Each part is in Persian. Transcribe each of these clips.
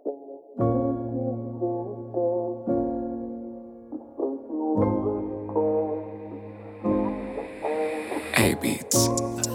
A beats.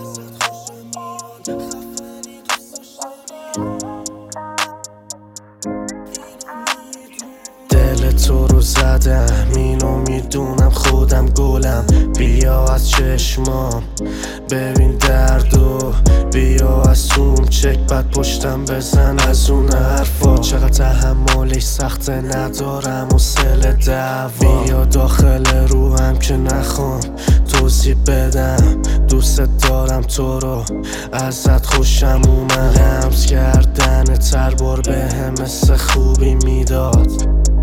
دل تو رو زدم، اینو میدونم خودم گلم. بیا از چشمام ببین دردو، بیا از اون چک بعد پشتم بزن از اون حرفا. چقدر تحملش سخته ندارم حوصله دعوا. بیا داخل روحم که نخوام توضیح بدم. دوست دارم تو رو ازت خوشم اومد. لمس کردن تر بار بهم مثل خوبی میداد.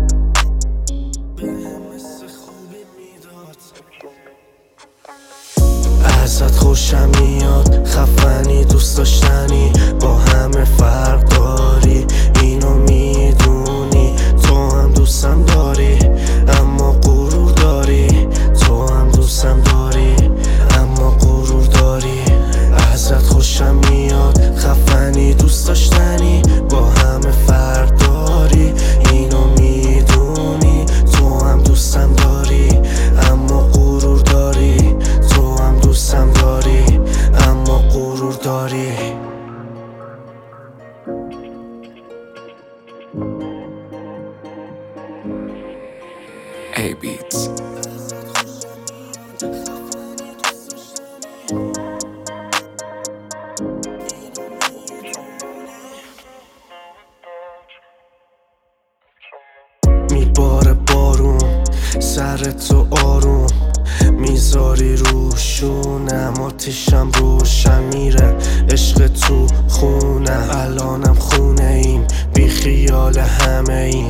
ازت خوشم میاد، خفنی دوست داشتنی، با همه فرق داری، اینو میدونی. تو هم دوستم داری اما غرور داری، تو هم دوستم داری اما غرور داری. ازت خوشم میاد، خفنی دوست داشتنی، با همه فرق داری، اینو میدونی. تو هم دوستم داری اما غرور داری، تو هم دوستم داری اما غرور داری. A beats. میباره بارون سر تو آروم، میذاری روشونم، آتیشم روشن میره، عشق تو خونم. الانم خونه ایم، بی خیال همه ایم.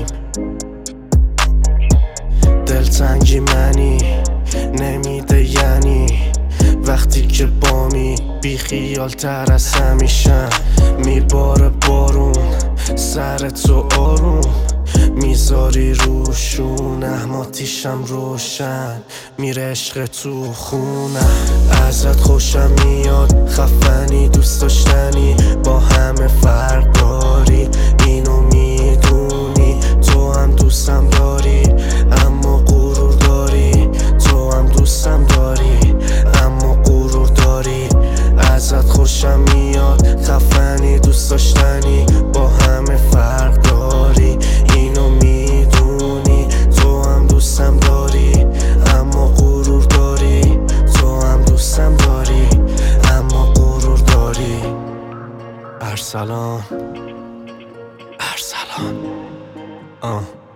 دلتنگی منی نمیده یعنی، وقتی که بامی بی خیال تر از همیشم. میباره بارون سر تو آروم، میذاری روشونم، آتیشم روشن میره، عشق تو خونم. ازت خوشم میاد، خفنی دوست داشتنی، با همه فرق داری، اینو میدونی. تو هم دوستم داری اما غرور داری، تو هم دوستم داری اما غرور داری. ازت خوشم میاد، خفنی دوست داشتنی، با همه فرق داری، اینو میدونی. تو هم دوستم داری اما غرور داری، تو هم دوستم داری اما غرور داری. ارسلان